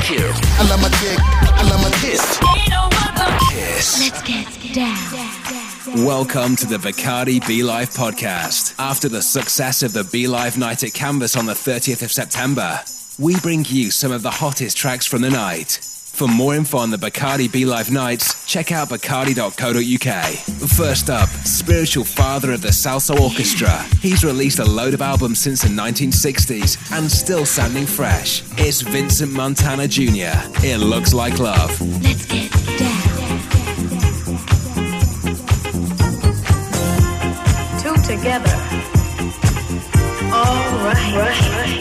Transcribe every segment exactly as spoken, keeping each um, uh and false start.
you. I love my dick. I love my kiss. Kiss. Let's get down. Welcome to the Bacardi Be Live podcast. After the success of the Be Live night at Canvas on the thirtieth of September, we bring you some of the hottest tracks from the night. For more info on the Bacardi Be Live nights, check out bacardi dot co dot uk. First up, spiritual father of the Salsa Orchestra. He's released a load of albums since the nineteen sixties and still sounding fresh. It's Vincent Montana Junior It Looks Like Love. Let's get down. Two together. All right, right, right.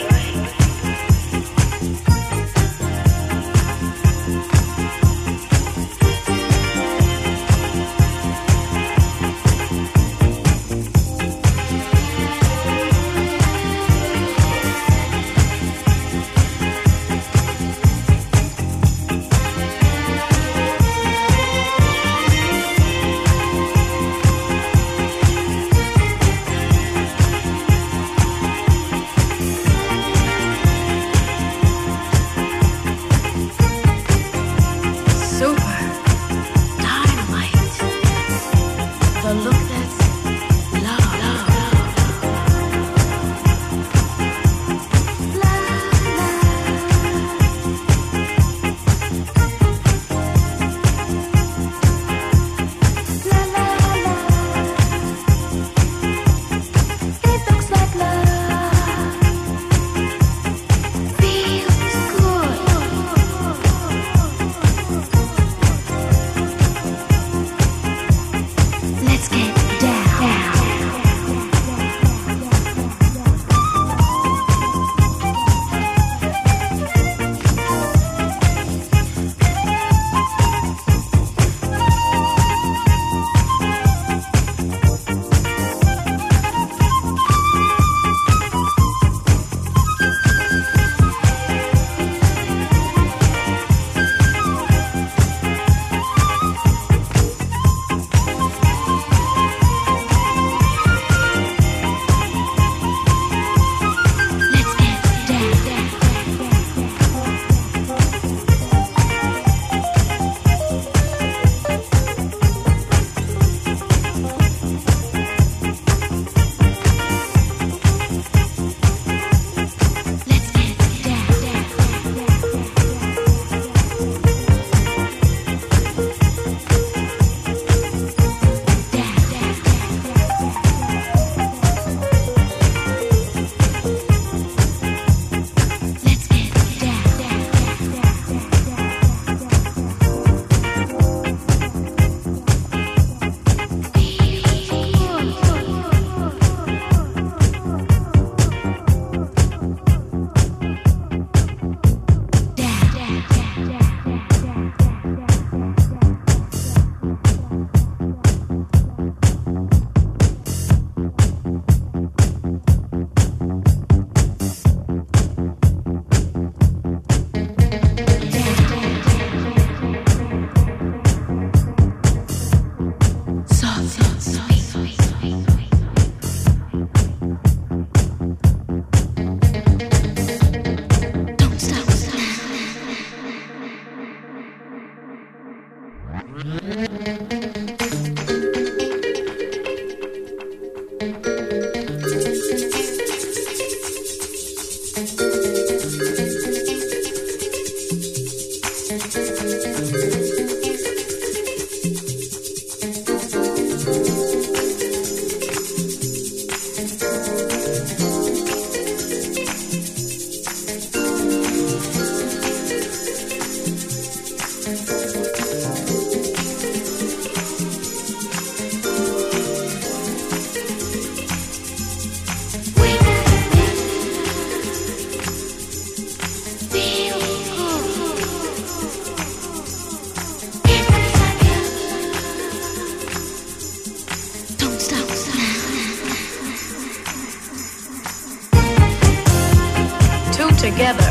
Together.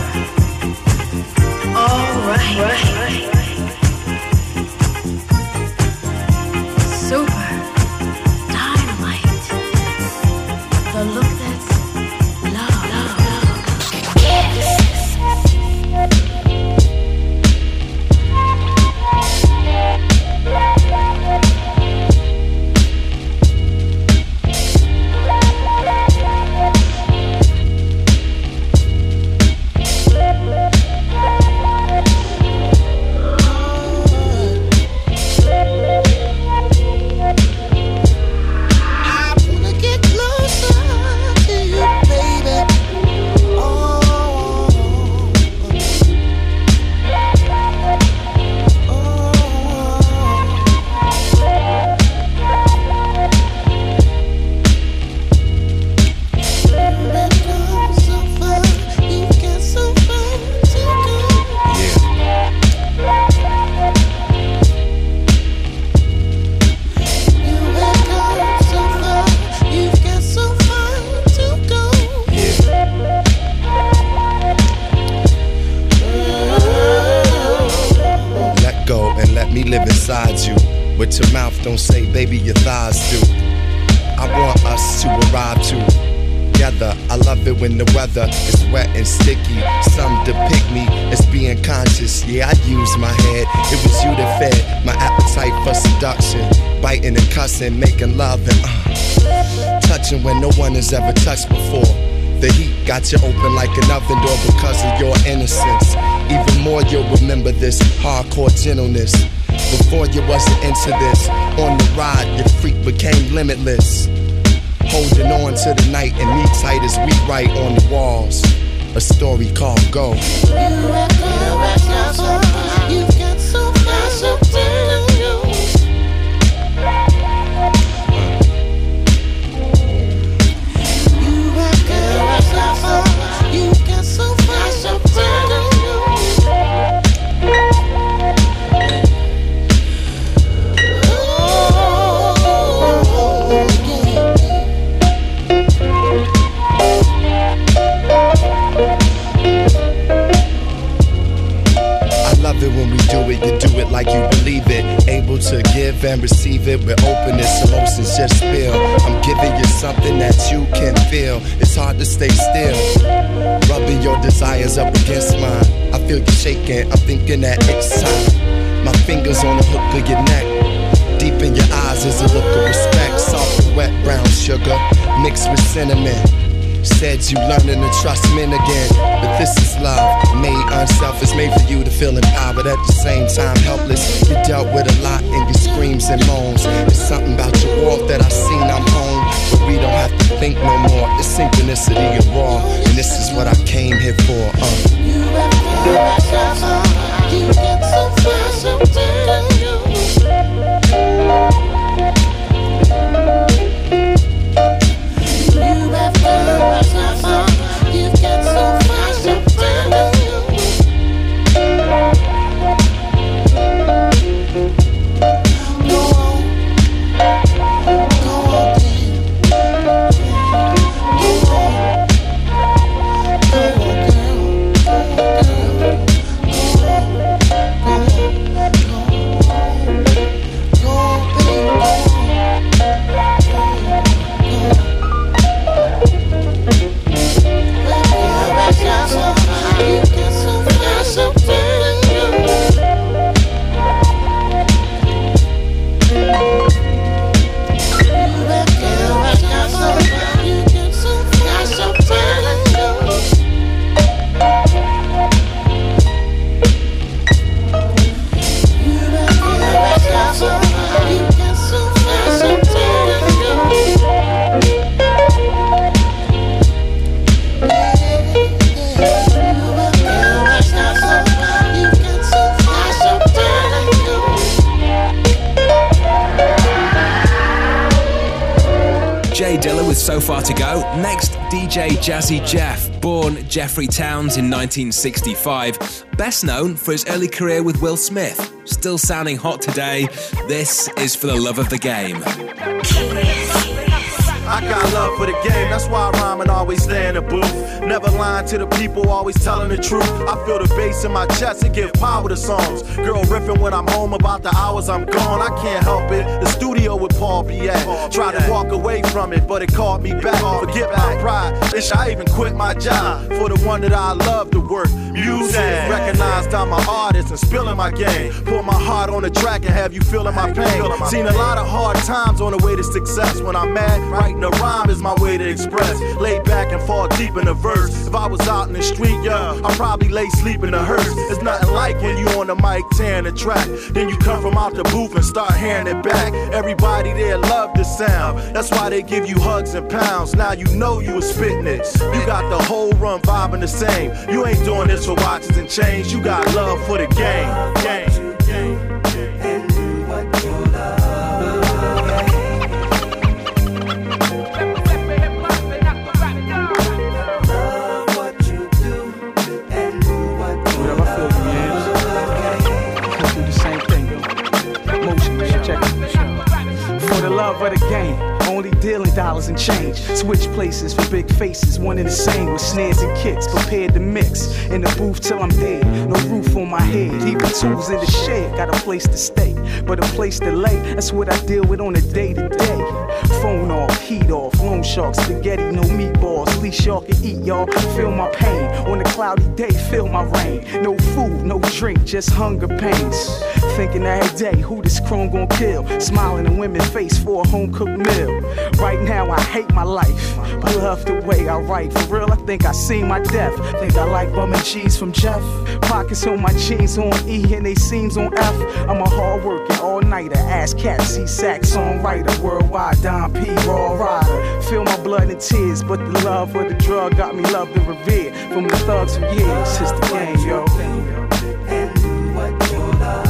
All right, right. Super dynamite. The look that's love, love, love. Yes. me live inside you. What your mouth don't say, baby, your thighs do. I want us to arrive together. I love it when the weather is wet and sticky. Some depict me as being conscious. Yeah, I use my head. It was you that fed my appetite for seduction. Biting and cussing, making love and uh, touching when no one has ever touched before. The heat got you open like an oven door because of your innocence. Even more you'll remember this hardcore gentleness. Before you wasn't into this, on the ride your freak became limitless. Holding on to the night and me tight as we write on the walls. A story called Go. You got so far, you got so far, so far. Like you believe it, able to give and receive it with openness, emotions just spill. I'm giving you something that you can feel. It's hard to stay still, rubbing your desires up against mine. I feel you shaking, I'm thinking that it's time. My fingers on the hook of your neck. Deep in your eyes is a look of respect. Soft and wet brown sugar mixed with cinnamon. Said you learning to trust men again, but this is love, made unselfish, made for you to feel empowered at the same time helpless. You dealt with a lot in your screams and moans. There's something about your walk that I seen, I'm home, but we don't have to think no more. It's synchronicity and raw, and this is what I came here for. Uh. You have so far, you get so far, so far. So far to go. Next, D J Jazzy Jeff, born Jeffrey Towns in nineteen sixty-five, best known for his early career with Will Smith. Still sounding hot today, this is For the Love of the Game. I got love for the game, that's why I rhyme and always stay in the booth. Never lying to the people, always telling the truth. I feel the bass in my chest and give power to songs. Girl riffing when I'm home about the hours I'm gone. I can't help it, the studio with Paul be at. Try to walk away from it, but it called me back. Forget my pride, ish, I even quit my job for the one that I love to work. Music, recognized I'm an artist and spilling my game. Put my heart on the track and have you feeling my pain. Seen a lot of hard times on the way to success. When I'm mad, writing a rhyme is my way to express. Lay back and fall deep in the verse. If I was out in the street, yeah, I'd probably lay sleep in the hearse. It's nothing like when you on the mic tearing the track. Then you come from out the booth and start hearing it back. Everybody there love the sound. That's why they give you hugs and pounds. Now you know you was spitting it. You got the whole run vibing the same. You ain't doing this for watches and chains. You got love for the game. Game. For the love of the game. only deal in dollars and change. Switch places for big faces, one and the same with snares and kicks. Prepared to mix in the booth till I'm dead. No roof on my head, even tools in the shed. Got a place to stay, but a place to lay. That's what I deal with on a day to day. Phone off, heat off, loan shark, spaghetti, no meatballs. At least y'all can eat, y'all. Feel my pain on a cloudy day, feel my rain. No food, no drink, just hunger pains. Thinking every day, who this chrome gon' kill? Smiling in women's face for a home cooked meal. Right now I hate my life, but love the way I write. For real, I think I seen my death. Think I like bum and cheese from Jeff. Pockets on my jeans on E and they seams on F. I'm a hard working all nighter, ass cat, C-sack songwriter, worldwide Don P raw rider. Feel my blood and tears, but the love of the drug got me loved and revered from the thugs for years. It's the game, yo. And what you love.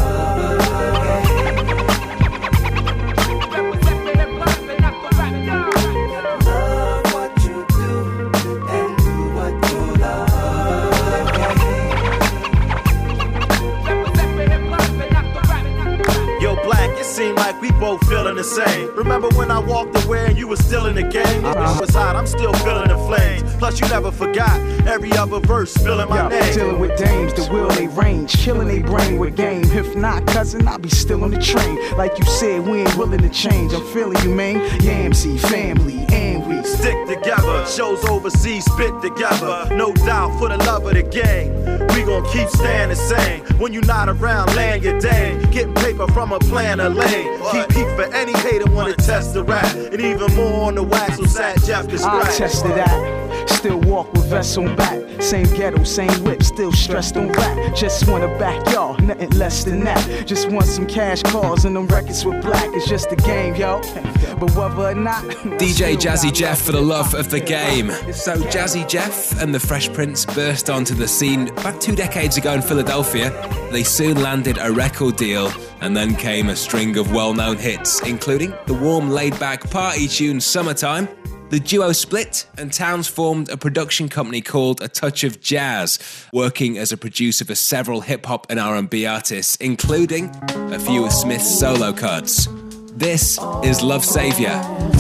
Seem like we both feeling the same. Remember when I walked away and you were still in the game? It was hot, I'm still feeling the flames. Plus you never forgot every other verse spilling my Yo, name. Dealing with dames, the will they range, killing they brain with game. If not, cousin, I'll be still on the train. Like you said, we ain't willing to change. I'm feeling you, man. Yamsey, family, and we stick together. Shows overseas, spit together. No doubt for the love of the game. We gon' keep staying the same. When you not around, laying your dame. Getting paper from a plan of lane. Keep heat for any hater wanna test the rap. And even more on the wax, so Sat Jeff can scratch. I tested that. Still walk with vests on back. Same ghetto, same whip, still stressed on rap. Just wanna back y'all, nothing less than that. Just want some cash calls and them records with black. It's just a game, yo. But whether or not D J Jazzy Jeff for the love of the game. So Jazzy Jeff and the Fresh Prince burst onto the scene about two decades ago in Philadelphia. They soon landed a record deal, and then came a string of well-known hits, including the warm, laid-back party tune Summertime. The duo split, and Towns formed a production company called A Touch of Jazz, working as a producer for several hip-hop and R and B artists, including a few of Smith's solo cuts. This is Love Savior.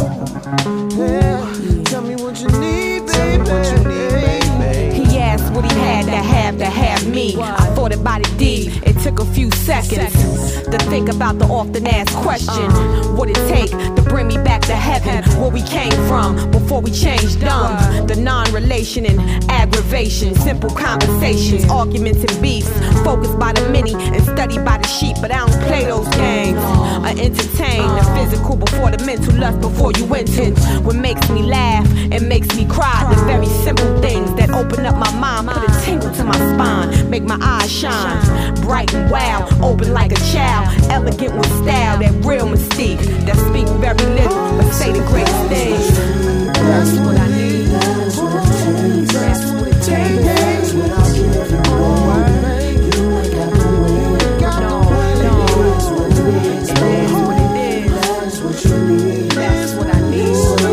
Yeah, tell me what you need, baby. What you need, baby. He asked what he had to have to have me. I thought about it deep. It took a few seconds to think about the often asked question. What it take to bring me back to heaven? Where we came from before we changed dumb. The non-relation and aggravation. Simple conversations, arguments and beefs. Focused by the many and studied by the sheep. But I don't play those games. I entertain the physical before the mental, lust before you into what makes me laugh and makes me cry. The very simple things that open up my mind, put a tingle to my spine, make my eyes shine bright and wild, open like a child, elegant with style, that real mystique that speak very little but say the greatest things. That's what I need. That's what it takes. That's what it takes. That's what I'll give you. You ain't got to wait. No, no. That's what it is. That's what it is. That's what you need. That's what I need.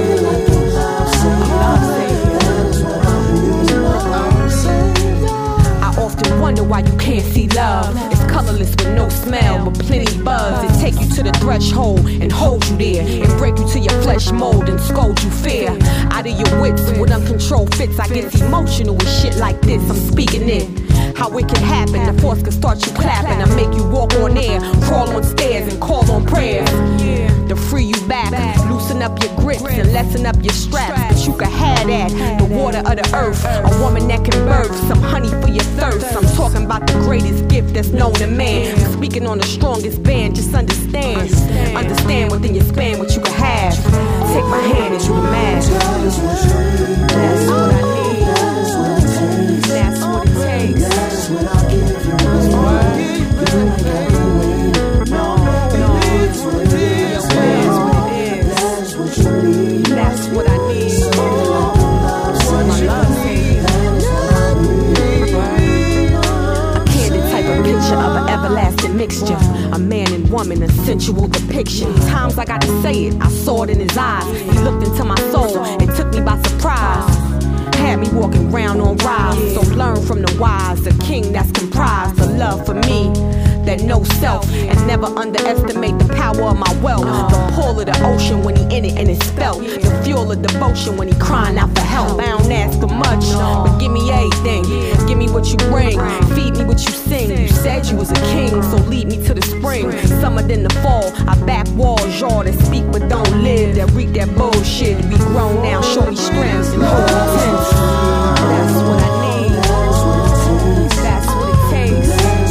I often wonder why you can't see love. It's colorless with no smell, but plenty buzz. It take you to the threshold and hold you there, and break you to your flesh mold and scold you fear. Out of your wits with uncontrolled fits, I get emotional with shit like this. I'm speaking it. How it can happen, the force can start you clapping. I make you walk on air, crawl on stairs and call on prayers to free you back, loosen up your grips and lessen up your straps. But you can have that, the water of the earth, a woman that can birth some honey for your thirst. I'm talking about the greatest gift that's known to man. Speaking on the strongest band, just understand, understand within your span what you can have. Take my hand and you can match. That's what I need. That's what it takes. That's what I'll give you. You ain't got to wait. No, no. That's what it is. That's what it is. That's what you need. That's what I need. My love needs. A candid type of picture of an everlasting mixture. A man and woman, a sensual depiction. Times I got to say it, I saw it in his eyes. He looked into my soul, it took me by surprise. Had me walking round on rides. So learn from the wise, a king that's comprised of love for me that with no self. And never underestimate the power of my wealth. The pull of the ocean when he in it and it's felt. The fuel of devotion when he crying out for help. I don't ask for much, but give me everything. Give me what you bring, feed me what you sing. You said you was a king, so lead me to the spring. Summer then the fall, I back walls, y'all that speak but don't live. That reek that bullshit. We grown now, show me strength and hold me tense. That's what I need. That's what it takes.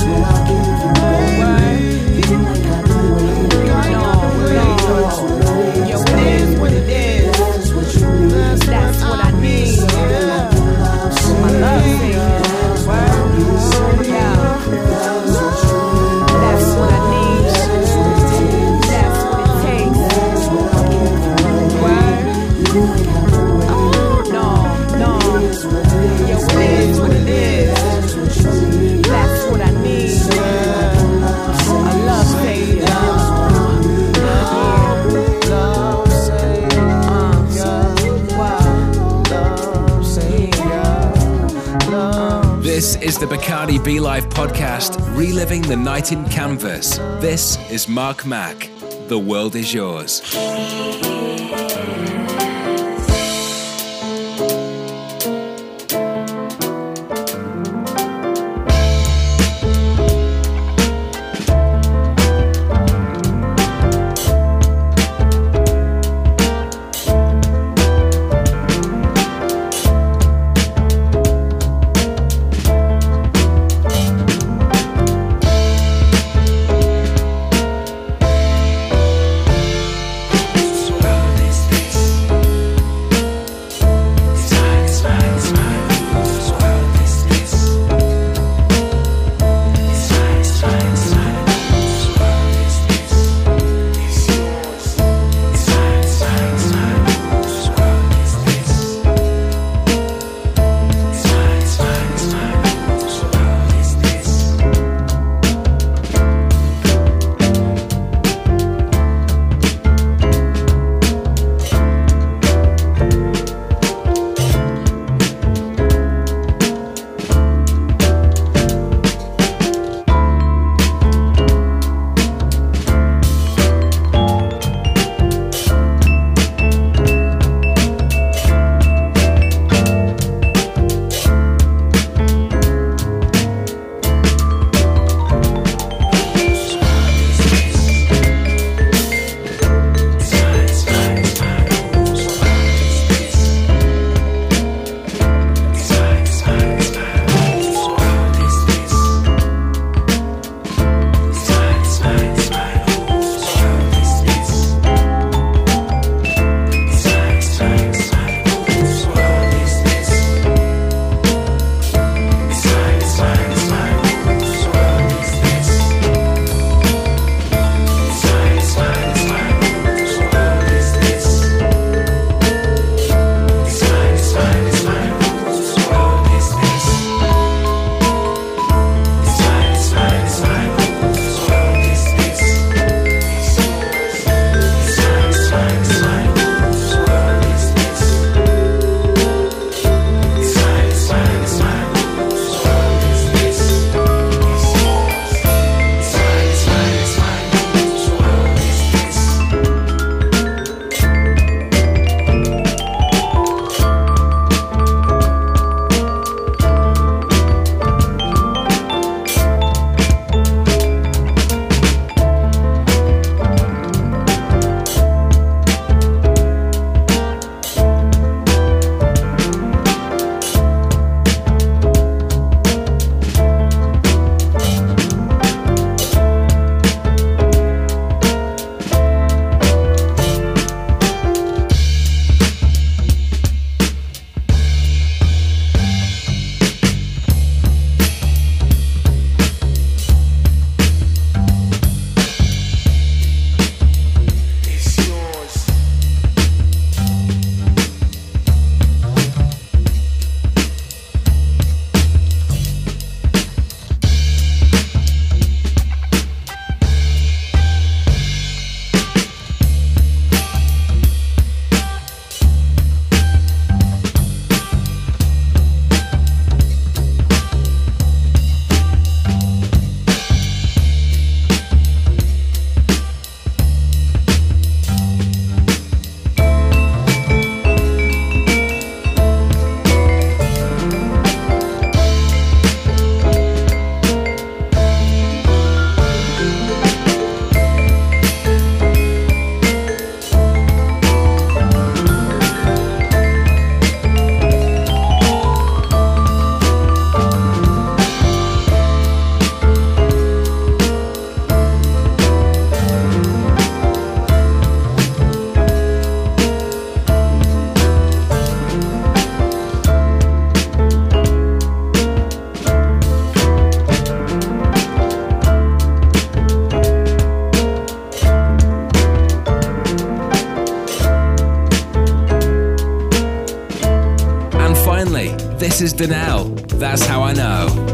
Yo, it is what it is. That's what I need. My love thing. Yeah. That's what I need. That's what it takes. No, no. Yo, it is what it is. That's what I need. A love savior. This is the Bacardi Be Live podcast, reliving the night in Canvas. This is Mark Mack. The world is yours. This is Donnell. That's How I Know.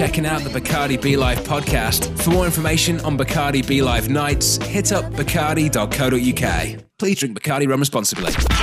checking out the Bacardi Be Live podcast. For more information on Bacardi Be Live nights, hit up bacardi dot co dot uk. Please drink Bacardi rum responsibly.